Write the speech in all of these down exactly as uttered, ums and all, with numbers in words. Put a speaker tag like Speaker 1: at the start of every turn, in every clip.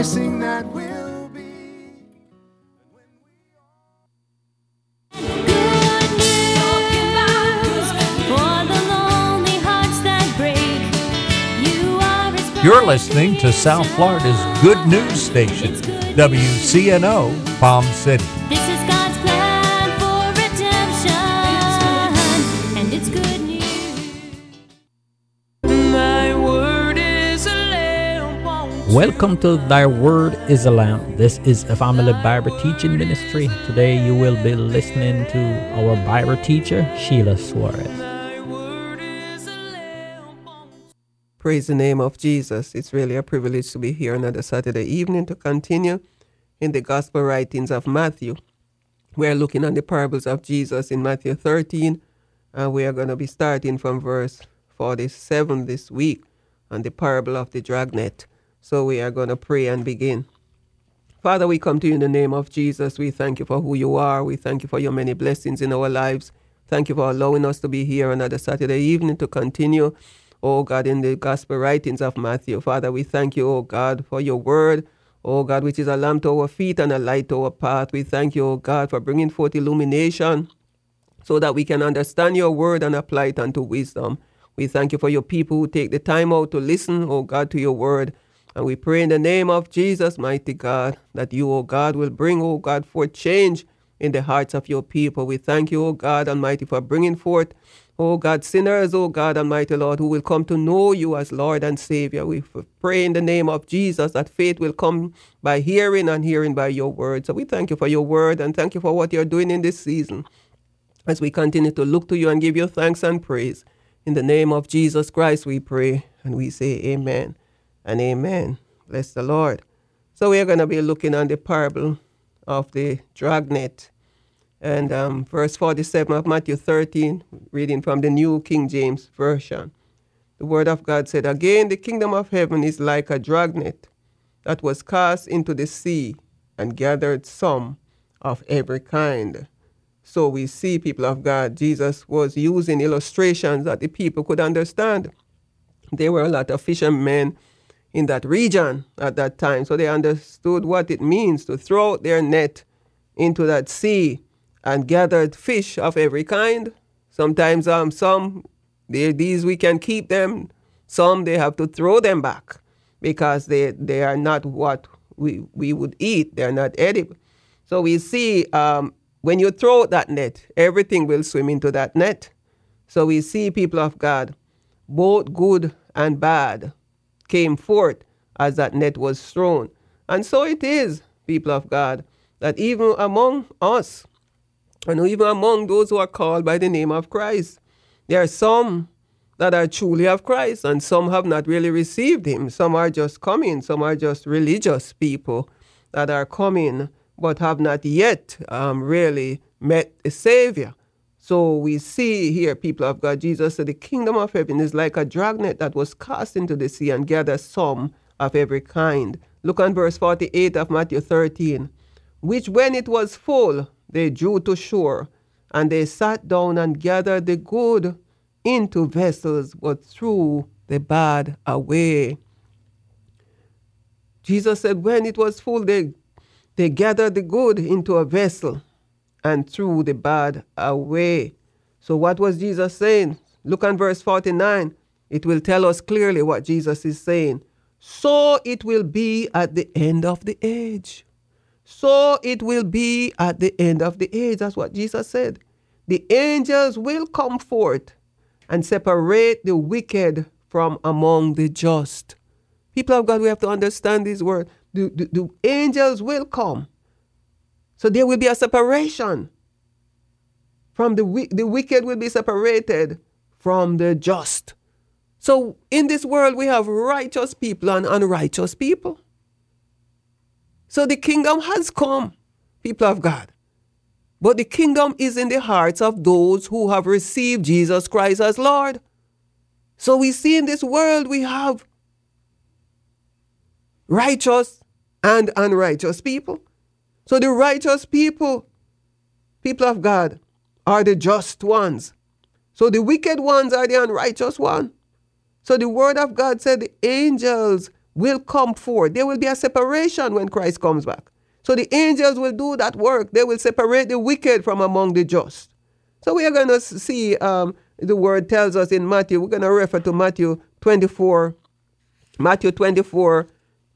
Speaker 1: blessing that will be.
Speaker 2: You're listening to South Florida's Good News Station, W C N O, Palm City.
Speaker 3: This is God's plan for redemption, and it's good news.
Speaker 1: Thy word is a lamp unto
Speaker 4: Welcome to Thy Word is a Lamp. This is a family Bible teaching ministry. Today you will be listening to our Bible teacher, Sheila Suarez.
Speaker 1: thy word is a lamp unto
Speaker 5: Praise the name of Jesus. It's really a privilege to be here another Saturday evening to continue in the gospel writings of Matthew. We're looking at the parables of Jesus in Matthew thirteen, and we are going to be starting from verse forty-seven this week on the parable of the dragnet. So we are going to pray and begin. Father, we come to you in the name of Jesus. We thank you for who you are. We thank you for your many blessings in our lives. Thank you for allowing us to be here another Saturday evening to continue, oh God, in the gospel writings of Matthew. Father, we thank you, oh God, for your word, oh God, which is a lamp to our feet and a light to our path. We thank you, oh God, for bringing forth illumination so that we can understand your word and apply it unto wisdom. We thank you for your people who take the time out to listen, oh God, to your word. And we pray in the name of Jesus, mighty God, that you, oh God, will bring, oh God, forth change in the hearts of your people. We thank you, oh God Almighty, for bringing forth, oh God, sinners, oh God Almighty Lord, who will come to know you as Lord and Savior. We f- pray in the name of Jesus that faith will come by hearing and hearing by your word. So we thank you for your word and thank you for what you're doing in this season as we continue to look to you and give you thanks and praise. In the name of Jesus Christ we pray and we say amen and amen. Bless the Lord. So we are going to be looking at the parable of the dragnet. And um, verse forty-seven of Matthew thirteen, reading from the New King James Version. The word of God said, "Again, the kingdom of heaven is like a dragnet that was cast into the sea and gathered some of every kind." So we see, people of God, Jesus was using illustrations that the people could understand. There were a lot of fishermen in that region at that time, so they understood what it means to throw out their net into that sea and gathered fish of every kind. Sometimes um, some, they, these we can keep them. Some they have to throw them back because they, they are not what we, we would eat. They are not edible. So we see um, when you throw out that net, everything will swim into that net. So we see, people of God, both good and bad came forth as that net was thrown. And so it is, people of God, that even among us, and even among those who are called by the name of Christ, there are some that are truly of Christ, and some have not really received him. Some are just coming. Some are just religious people that are coming, but have not yet um, really met the Savior. So we see here, people of God, Jesus said, the kingdom of heaven is like a dragnet that was cast into the sea and gathered some of every kind. Look on verse forty-eight of Matthew thirteen. Which when it was full, they drew to shore, and they sat down and gathered the good into vessels, but threw the bad away. Jesus said, when it was full, they, they gathered the good into a vessel and threw the bad away. So what was Jesus saying? Look on verse forty-nine. It will tell us clearly what Jesus is saying. So it will be at the end of the age. So it will be at the end of the age. That's what Jesus said. The angels will come forth and separate the wicked from among the just. People of God, we have to understand this word. The, the, the angels will come. So there will be a separation. From the, the wicked will be separated from the just. So in this world, we have righteous people and unrighteous people. So the kingdom has come, people of God. But the kingdom is in the hearts of those who have received Jesus Christ as Lord. So we see in this world we have righteous and unrighteous people. So the righteous people, people of God, are the just ones. So the wicked ones are the unrighteous one. So the word of God said the angels will come forth. There will be a separation when Christ comes back. So the angels will do that work. They will separate the wicked from among the just. So we are going to see, um, the word tells us in Matthew, we're going to refer to Matthew twenty-four, Matthew twenty-four,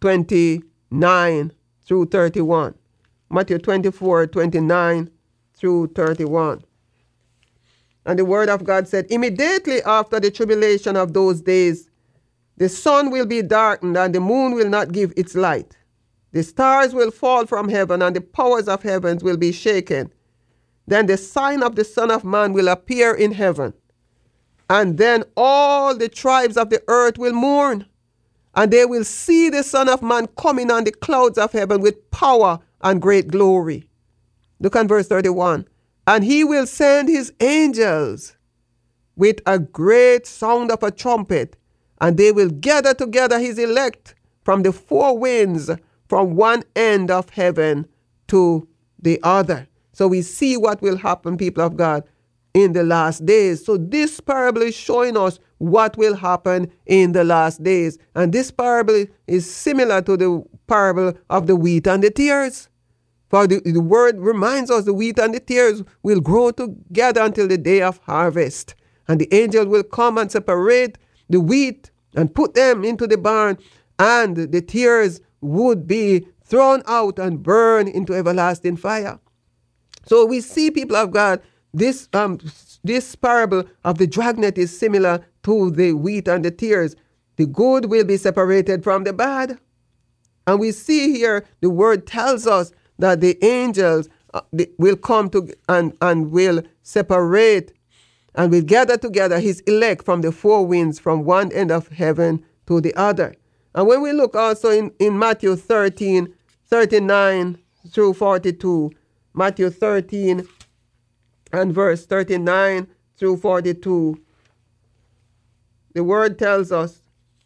Speaker 5: twenty-nine through thirty-one. Matthew twenty-four, twenty-nine through thirty-one. And the word of God said, immediately after the tribulation of those days, the sun will be darkened and the moon will not give its light. The stars will fall from heaven and the powers of heavens will be shaken. Then the sign of the Son of Man will appear in heaven. And then all the tribes of the earth will mourn. And they will see the Son of Man coming on the clouds of heaven with power and great glory. Look at verse thirty-one. And he will send his angels with a great sound of a trumpet, and they will gather together his elect from the four winds, from one end of heaven to the other. So we see what will happen, people of God, in the last days. So this parable is showing us what will happen in the last days. And this parable is similar to the parable of the wheat and the tares. For the, the word reminds us the wheat and the tares will grow together until the day of harvest. And the angel will come and separate the wheat and put them into the barn, and the tares would be thrown out and burned into everlasting fire. So we see, people of God, this um this parable of the dragnet is similar to the wheat and the tares. The good will be separated from the bad. And we see here the word tells us that the angels uh, the, will come to and, and will separate and will gather together his elect from the four winds, from one end of heaven to the other. And when we look also in, in Matthew thirteen, thirty-nine through forty-two, Matthew thirteen and verse thirty-nine through forty-two, the word tells us,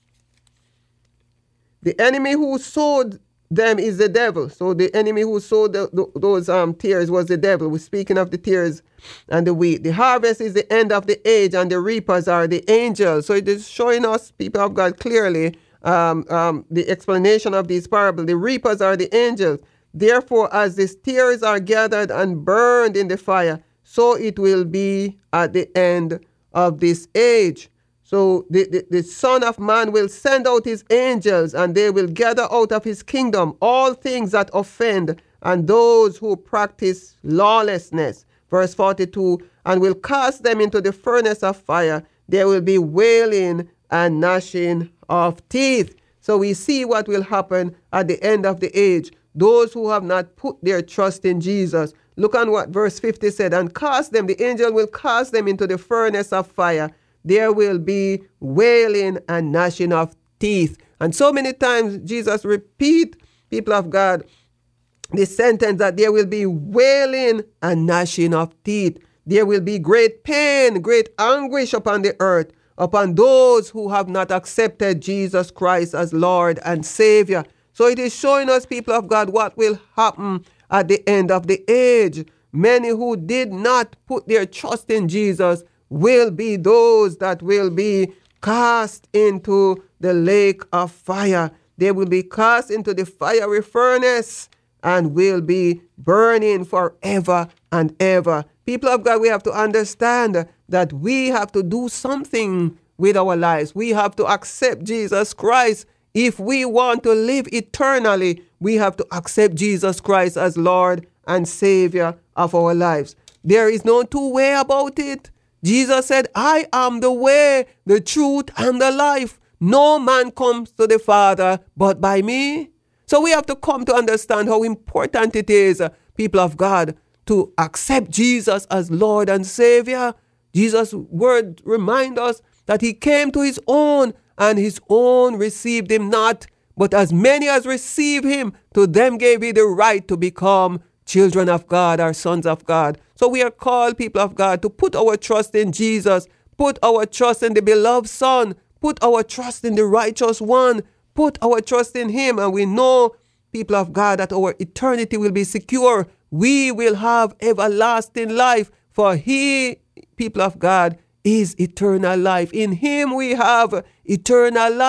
Speaker 5: the enemy who sowed them is the devil. So the enemy who sowed the, the, those um, tares was the devil. We're speaking of the tares and the wheat. The harvest is the end of the age, and the reapers are the angels. So it is showing us, people of God, clearly um, um, the explanation of these parables. The reapers are the angels. Therefore, as the tares are gathered and burned in the fire, so it will be at the end of this age. So the, the, the Son of Man will send out his angels, and they will gather out of his kingdom all things that offend and those who practice lawlessness. Verse forty-two, and will cast them into the furnace of fire. There will be wailing and gnashing of teeth. So we see what will happen at the end of the age. Those who have not put their trust in Jesus. Look on what verse fifty said, and cast them, the angel will cast them into the furnace of fire. There will be wailing and gnashing of teeth. And so many times Jesus repeat, people of God, the sentence that there will be wailing and gnashing of teeth. There will be great pain, great anguish upon the earth, upon those who have not accepted Jesus Christ as Lord and Savior. So it is showing us, people of God, what will happen at the end of the age. Many who did not put their trust in Jesus will be those that will be cast into the lake of fire. They will be cast into the fiery furnace and will be burning forever and ever. People of God, we have to understand that we have to do something with our lives. We have to accept Jesus Christ. If we want to live eternally, we have to accept Jesus Christ as Lord and Savior of our lives. There is no two way about it. Jesus said, I am the way, the truth, and the life. No man comes to the Father but by me. So we have to come to understand how important it is, uh, people of God, to accept Jesus as Lord and Savior. Jesus' word reminds us that he came to his own, and his own received him not. But as many as receive him, to them gave he the right to become children of God or sons of God. So we are called, people of God, to put our trust in Jesus, put our trust in the beloved Son, put our trust in the righteous one, put our trust in him, and we know, people of God, that our eternity will be secure. We will have everlasting life, for he, people of God, is eternal life. In him we have eternal life,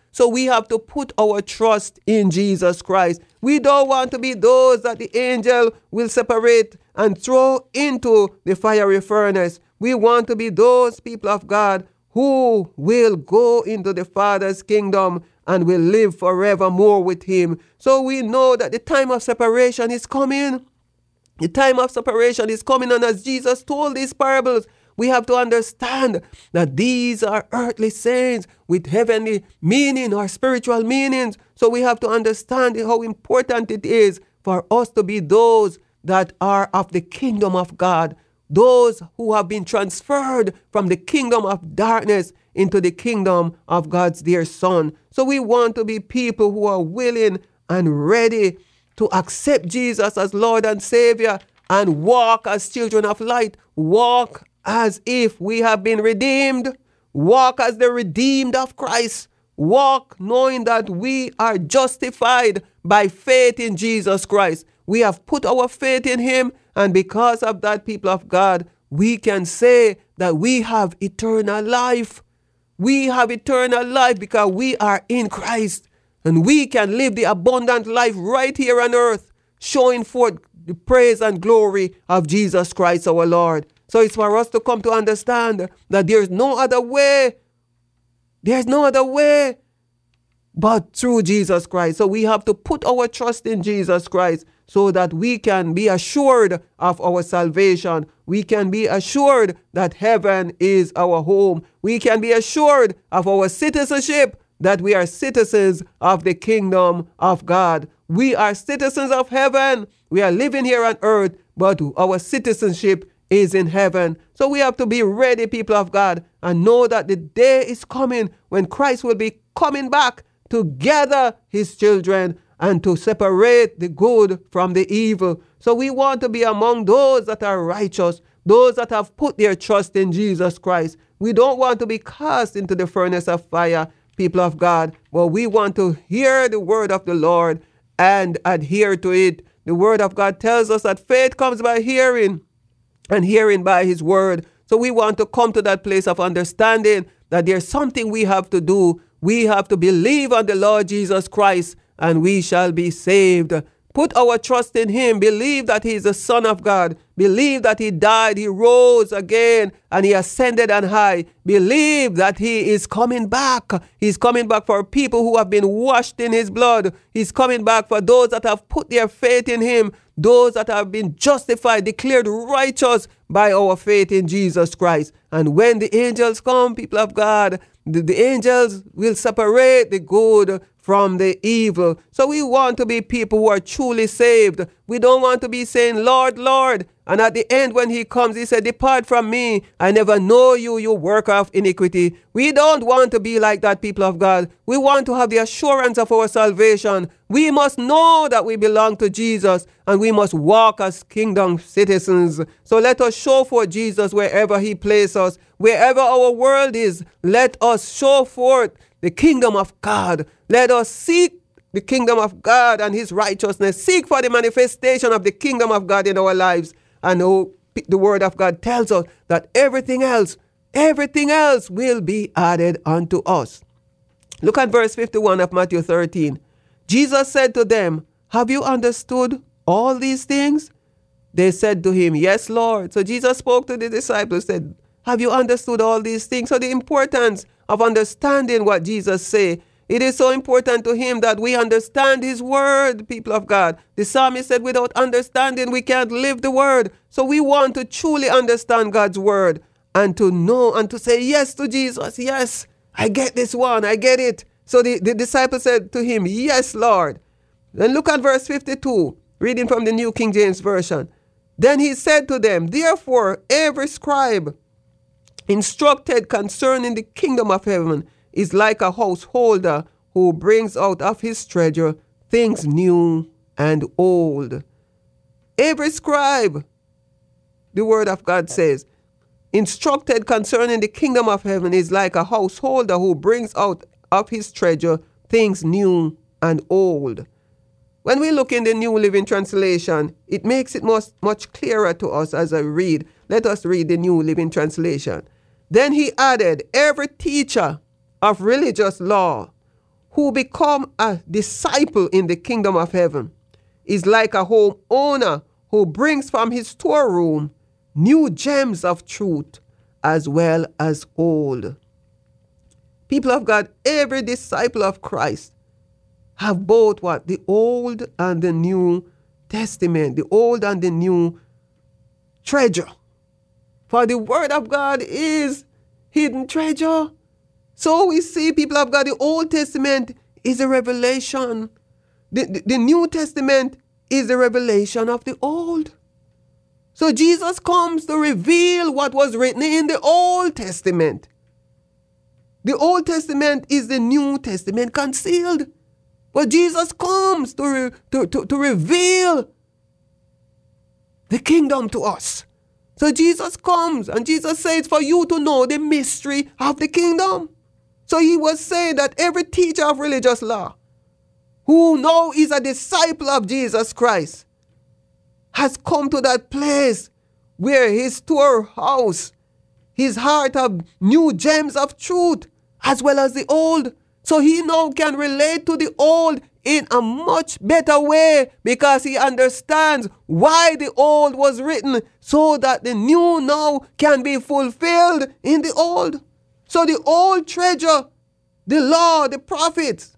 Speaker 5: So we have to put our trust in Jesus Christ. We don't want to be those that the angel will separate and throw into the fiery furnace. We want to be those people of God who will go into the Father's kingdom and will live forevermore with him. So we know that the time of separation is coming. The time of separation is coming, and as Jesus told these parables, we have to understand that these are earthly sayings with heavenly meaning or spiritual meanings. So we have to understand how important it is for us to be those that are of the kingdom of God, those who have been transferred from the kingdom of darkness into the kingdom of God's dear Son. So we want to be people who are willing and ready to accept Jesus as Lord and Savior and walk as children of light, walk as if we have been redeemed, walk as the redeemed of Christ, walk knowing that we are justified by faith in Jesus Christ. We have put our faith in him, and because of that, people of God, we can say that we have eternal life. We have eternal life because we are in Christ. And we can live the abundant life right here on earth, showing forth the praise and glory of Jesus Christ our Lord. So it's for us to come to understand that there's no other way. There's no other way but through Jesus Christ. So we have to put our trust in Jesus Christ so that we can be assured of our salvation. We can be assured that heaven is our home. We can be assured of our citizenship, that we are citizens of the kingdom of God. We are citizens of heaven. We are living here on earth, but our citizenship is in heaven. So we have to be ready, people of God, and know that the day is coming when Christ will be coming back to gather his children and to separate the good from the evil. So we want to be among those that are righteous, those that have put their trust in Jesus Christ. We don't want to be cast into the furnace of fire, people of God, but we want to hear the word of the Lord and adhere to it. The word of God tells us that faith comes by hearing, and hearing by his word. So we want to come to that place of understanding that there's something we have to do. We have to believe on the Lord Jesus Christ, and we shall be saved. Put our trust in him. Believe that he is the Son of God. Believe that he died, he rose again, and he ascended on high. Believe that he is coming back. He's coming back for people who have been washed in his blood. He's coming back for those that have put their faith in him, those that have been justified, declared righteous by our faith in Jesus Christ. And when the angels come, people of God, the, the angels will separate the good from the evil. So we want to be people who are truly saved. We don't want to be saying, Lord, Lord, and at the end when he comes, he said, depart from me, I never know you, you worker of iniquity. We don't want to be like that, people of God. We want to have the assurance of our salvation. We must know that we belong to Jesus, and we must walk as kingdom citizens. So let us show for Jesus wherever he places us. Wherever our world is, let us show forth the kingdom of God. Let us seek the kingdom of God and his righteousness. Seek for the manifestation of the kingdom of God in our lives. And oh, the word of God tells us that everything else, everything else will be added unto us. Look at verse fifty-one of Matthew thirteen. Jesus said to them, have you understood all these things? They said to him, yes, Lord. So Jesus spoke to the disciples, said, have you understood all these things? So the importance of understanding what Jesus said. It is so important to him that we understand his word, people of God. The psalmist said, without understanding, we can't live the word. So we want to truly understand God's word and to know and to say yes to Jesus. Yes, I get this one. I get it. So the, the disciple said to him, yes, Lord. Then look at verse fifty-two, reading from the New King James Version. Then he said to them, therefore, every scribe instructed concerning the kingdom of heaven is like a householder who brings out of his treasure things new and old. Every scribe, the word of God says, instructed concerning the kingdom of heaven is like a householder who brings out of his treasure things new and old. When we look in the New Living Translation, it makes it much, much clearer to us as I read. Let us read the New Living Translation. Then he added, every teacher of religious law who become a disciple in the kingdom of heaven is like a homeowner who brings from his storeroom new gems of truth as well as old. People of God, every disciple of Christ have both what? The Old and the New Testament, the Old and the New treasure. For the Word of God is hidden treasure. So we see, people of God, the Old Testament is a revelation. The, the, the New Testament is the revelation of the Old. So Jesus comes to reveal what was written in the Old Testament. The Old Testament is the New Testament concealed. But Jesus comes to, re, to, to, to reveal the kingdom to us. So Jesus comes and Jesus says for you to know the mystery of the kingdom. So he was saying that every teacher of religious law who now is a disciple of Jesus Christ has come to that place where his storehouse, his heart of new gems of truth, as well as the old. So he now can relate to the old in a much better way because he understands why the old was written so that the new now can be fulfilled in the old. So the old treasure, the law, the prophets.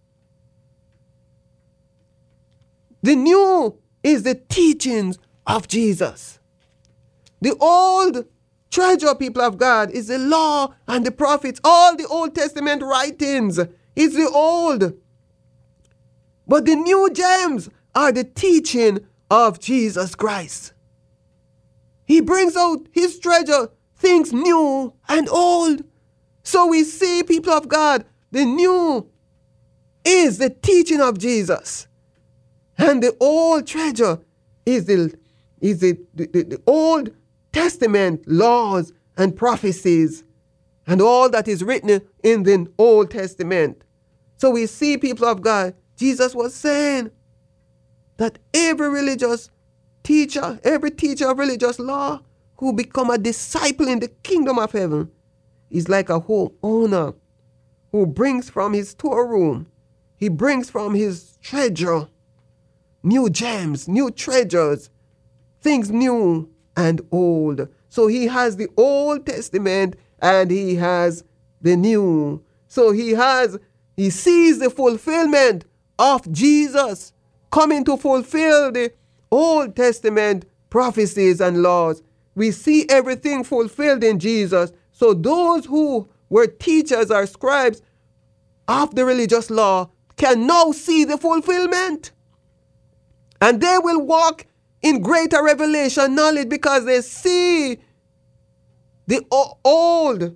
Speaker 5: The new is the teachings of Jesus. The old treasure, people of God, is the law and the prophets. All the Old Testament writings is the old. But the new gems are the teaching of Jesus Christ. He brings out his treasure, things new and old. So we see, people of God, the new is the teaching of Jesus. And the old treasure is the, is the, the, the, the Old Testament laws and prophecies and all that is written in the Old Testament. So we see, people of God, Jesus was saying that every religious teacher, every teacher of religious law who become a disciple in the kingdom of heaven is like a homeowner who brings from his storeroom, he brings from his treasure new gems, new treasures, things new and old. So he has the Old Testament and he has the new. So he has, he sees the fulfillment of Jesus coming to fulfill the Old Testament prophecies and laws. We see everything fulfilled in Jesus. So those who were teachers or scribes of the religious law can now see the fulfillment. And they will walk in greater revelation knowledge because they see the old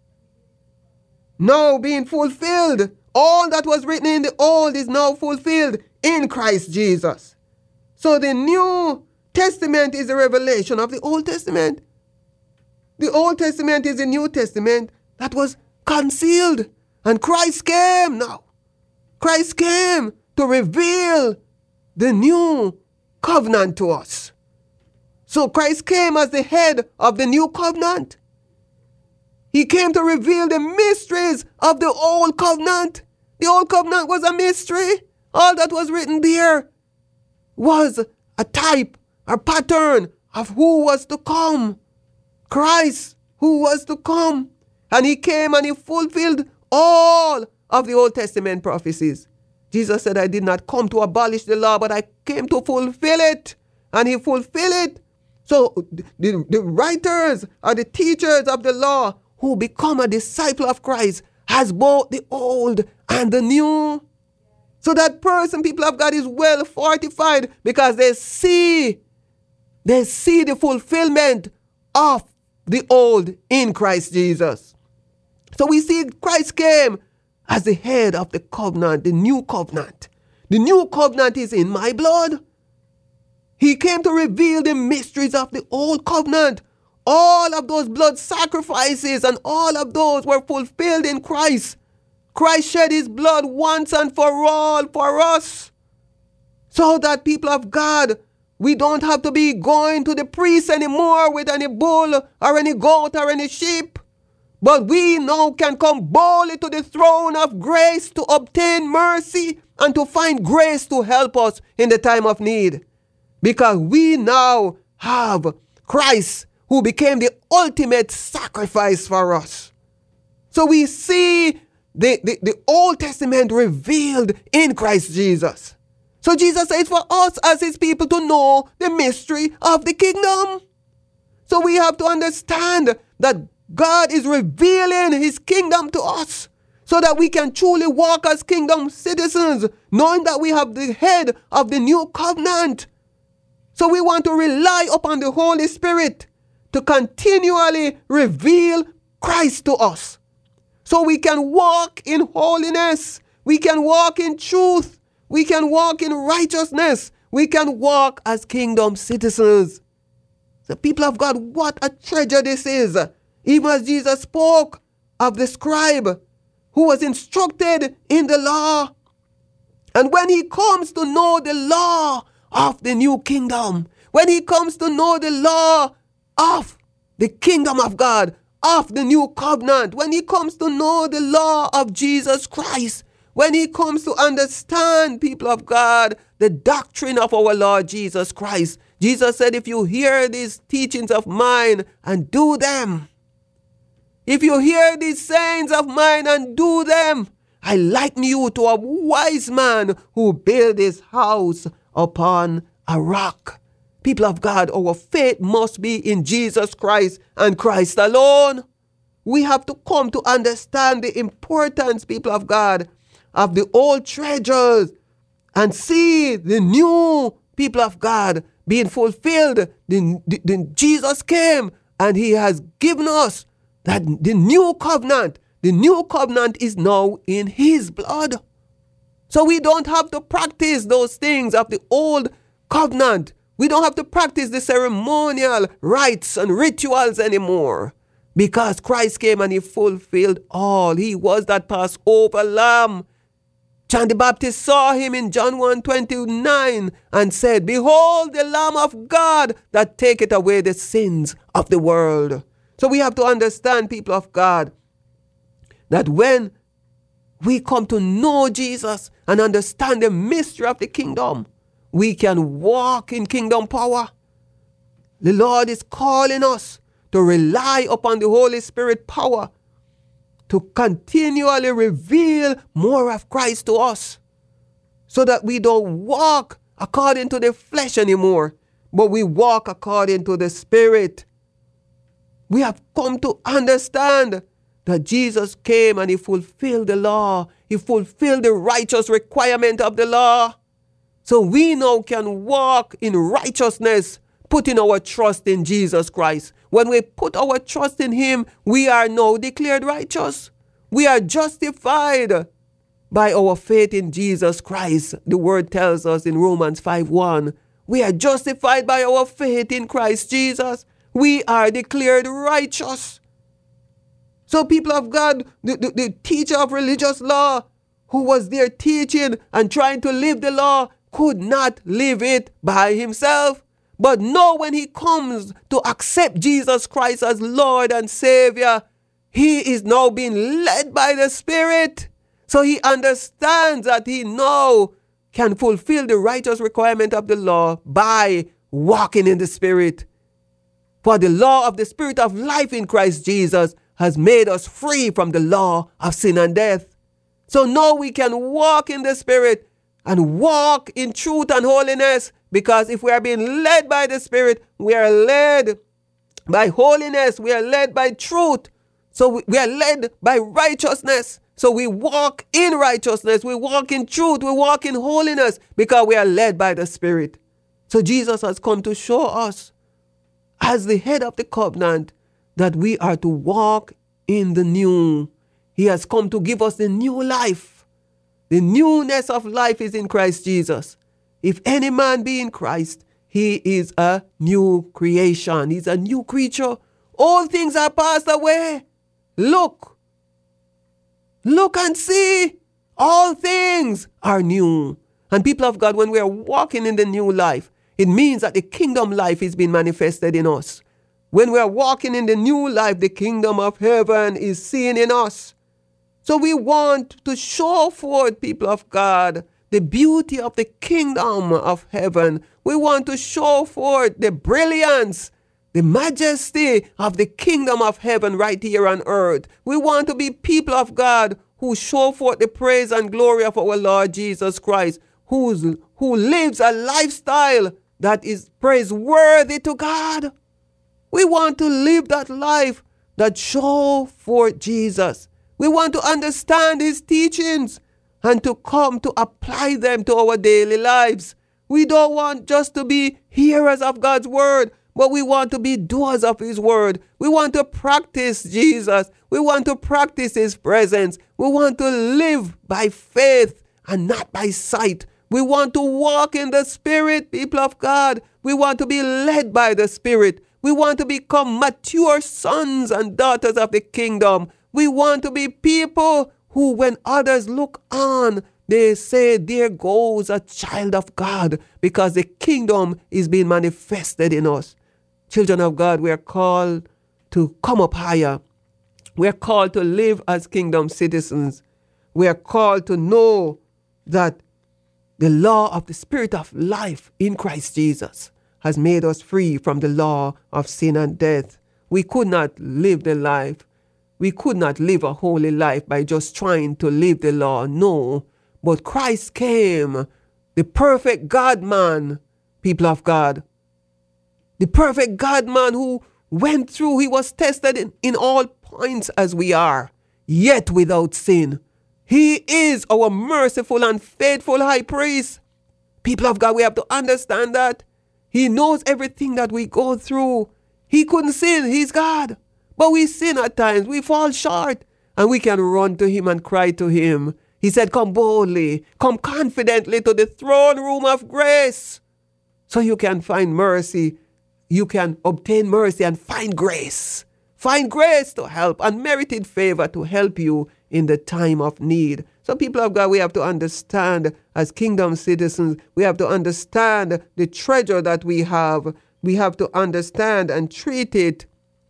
Speaker 5: now being fulfilled. All that was written in the old is now fulfilled in Christ Jesus. So the New Testament is a revelation of the Old Testament. The Old Testament is the New Testament that was concealed. And Christ came now. Christ came to reveal the new covenant to us. So Christ came as the head of the new covenant. He came to reveal the mysteries of the old covenant. The old covenant was a mystery. All that was written there was a type, a pattern of who was to come. Christ, who was to come. And he came and he fulfilled all of the Old Testament prophecies. Jesus said, I did not come to abolish the law, but I came to fulfill it. And he fulfilled it. So the, the writers or the teachers of the law who become a disciple of Christ has both the old and the new. So that person, people of God, is well fortified because they see, they see the fulfillment of the old in Christ Jesus. So we see Christ came as the head of the covenant, the new covenant. The new covenant is in my blood. He came to reveal the mysteries of the old covenant. All of those blood sacrifices and all of those were fulfilled in Christ. Christ shed his blood once and for all for us. So that, people of God, we don't have to be going to the priest anymore with any bull or any goat or any sheep. But we now can come boldly to the throne of grace to obtain mercy and to find grace to help us in the time of need. Because we now have Christ who became the ultimate sacrifice for us. So we see the, the, the Old Testament revealed in Christ Jesus. So Jesus says for us as his people to know the mystery of the kingdom. So we have to understand that God is revealing his kingdom to us so that we can truly walk as kingdom citizens, knowing that we have the head of the new covenant. So we want to rely upon the Holy Spirit to continually reveal Christ to us. So we can walk in holiness. We can walk in truth. We can walk in righteousness. We can walk as kingdom citizens. The people of God, what a treasure this is. Even as Jesus spoke of the scribe who was instructed in the law. And when he comes to know the law of the new kingdom, when he comes to know the law of the kingdom of God, of the new covenant, when he comes to know the law of Jesus Christ, when he comes to understand, people of God, the doctrine of our Lord Jesus Christ, Jesus said, if you hear these teachings of mine and do them, if you hear these sayings of mine and do them, I liken you to a wise man who built his house upon a rock. People of God, our faith must be in Jesus Christ and Christ alone. We have to come to understand the importance, people of God, of the old treasures and see the new, people of God, being fulfilled. The, the, the, Jesus came and he has given us that the new covenant. The new covenant is now in his blood. So we don't have to practice those things of the old covenant. We don't have to practice the ceremonial rites and rituals anymore. Because Christ came and he fulfilled all. He was that Passover lamb. John the Baptist saw him in John one twenty-nine and said, behold the Lamb of God that taketh away the sins of the world. So we have to understand, people of God, that when we come to know Jesus and understand the mystery of the kingdom, we can walk in kingdom power. The Lord is calling us to rely upon the Holy Spirit power to continually reveal more of Christ to us so that we don't walk according to the flesh anymore, but we walk according to the Spirit. We have come to understand that Jesus came and he fulfilled the law. He fulfilled the righteous requirement of the law. So we now can walk in righteousness, putting our trust in Jesus Christ. When we put our trust in him, we are now declared righteous. We are justified by our faith in Jesus Christ. The word tells us in Romans five one, we are justified by our faith in Christ Jesus. We are declared righteous. So people of God, the, the, the teacher of religious law who was there teaching and trying to live the law could not live it by himself. But now when he comes to accept Jesus Christ as Lord and Savior, he is now being led by the Spirit. So he understands that he now can fulfill the righteous requirement of the law by walking in the Spirit. For the law of the Spirit of life in Christ Jesus has made us free from the law of sin and death. So now we can walk in the Spirit and walk in truth and holiness, because if we are being led by the Spirit, we are led by holiness, we are led by truth. So we are led by righteousness. So we walk in righteousness, we walk in truth, we walk in holiness, because we are led by the Spirit. So Jesus has come to show us, as the head of the covenant, that we are to walk in the new. He has come to give us the new life. The newness of life is in Christ Jesus. If any man be in Christ, he is a new creation. He's a new creature. All things are passed away. Look. Look and see. All things are new. And people of God, when we are walking in the new life, it means that the kingdom life is being manifested in us. When we are walking in the new life, the kingdom of heaven is seen in us. So we want to show forth, people of God, the beauty of the kingdom of heaven. We want to show forth the brilliance, the majesty of the kingdom of heaven right here on earth. We want to be people of God who show forth the praise and glory of our Lord Jesus Christ, who's, who lives a lifestyle that is praiseworthy to God. We want to live that life that show forth Jesus. We want to understand his teachings and to come to apply them to our daily lives. We don't want just to be hearers of God's word, but we want to be doers of his word. We want to practice Jesus. We want to practice his presence. We want to live by faith and not by sight. We want to walk in the Spirit, people of God. We want to be led by the Spirit. We want to become mature sons and daughters of the kingdom. We want to be people who, when others look on, they say, there goes a child of God, because the kingdom is being manifested in us. Children of God, we are called to come up higher. We are called to live as kingdom citizens. We are called to know that the law of the Spirit of life in Christ Jesus has made us free from the law of sin and death. We could not live the life. We could not live a holy life by just trying to live the law. No. But Christ came, the perfect God-man, people of God. The perfect God-man who went through, he was tested in, in all points as we are, yet without sin. He is our merciful and faithful high priest. People of God, we have to understand that. He knows everything that we go through. He couldn't sin. He's God. But we sin at times. We fall short. And we can run to him and cry to him. He said, come boldly, come confidently to the throne room of grace. So you can find mercy. You can obtain mercy and find grace. Find grace to help, unmerited favor to help you in the time of need. So people of God, we have to understand as kingdom citizens, we have to understand the treasure that we have. We have to understand and treat it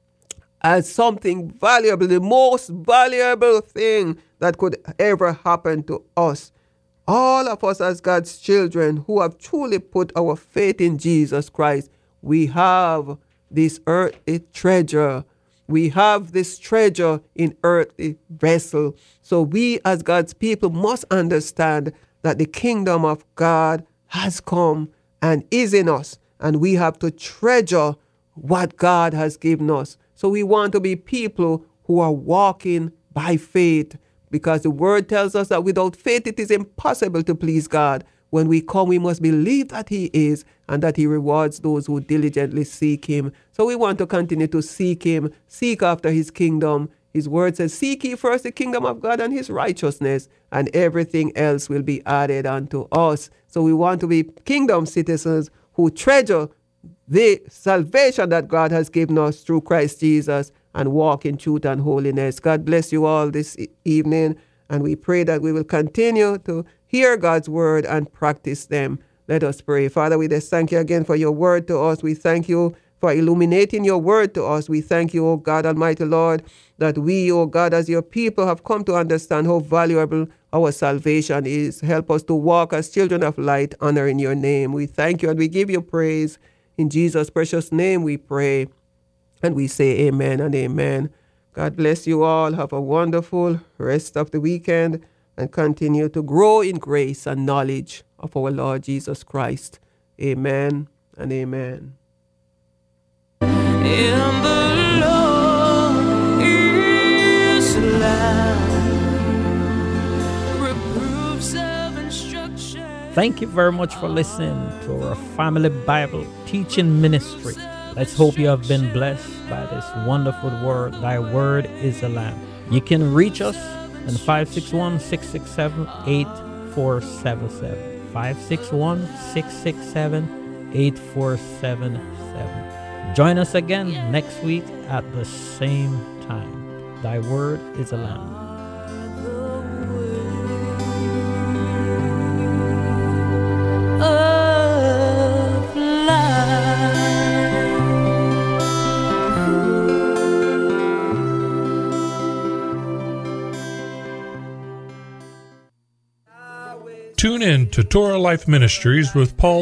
Speaker 5: as something valuable, the most valuable thing that could ever happen to us. All of us as God's children who have truly put our faith in Jesus Christ, we have this earthly treasure. We have this treasure in earthly vessel. So we as God's people must understand that the kingdom of God has come and is in us. And we have to treasure what God has given us. So we want to be people who are walking by faith, because the word tells us that without faith it is impossible to please God. When we come, we must believe that he is and that he rewards those who diligently seek him. So we want to continue to seek him, seek after his kingdom. His word says, seek ye first the kingdom of God and his righteousness, and everything else will be added unto us. So we want to be kingdom citizens who treasure the salvation that God has given us through Christ Jesus and walk in truth and holiness. God bless you all this e- evening, and we pray that we will continue to hear God's word and practice them. Let us pray. Father, we just thank you again for your word to us. We thank you for illuminating your word to us. We thank you, O God Almighty Lord, that we, O God, as your people have come to understand how valuable our salvation is. Help us to walk as children of light, honoring your name. We thank you and we give you praise. In Jesus' precious name we pray, and we say amen and amen. God bless you all. Have a wonderful rest of the weekend and continue to grow in grace and knowledge of our Lord Jesus Christ. Amen and amen.
Speaker 1: In the Lord is life, reproofs of instruction.
Speaker 4: Thank you very much for listening to our Family Bible Teaching Ministry. Let's hope you have been blessed by this wonderful word. Thy word is a lamp. You can reach us on five six one, six six seven, eight four seven seven. five six one, six six seven, eight four seven seven. Join us again next week at the same time. Thy word is a lamp.
Speaker 1: Of life.
Speaker 6: Tune in to Torah Life Ministries with Paul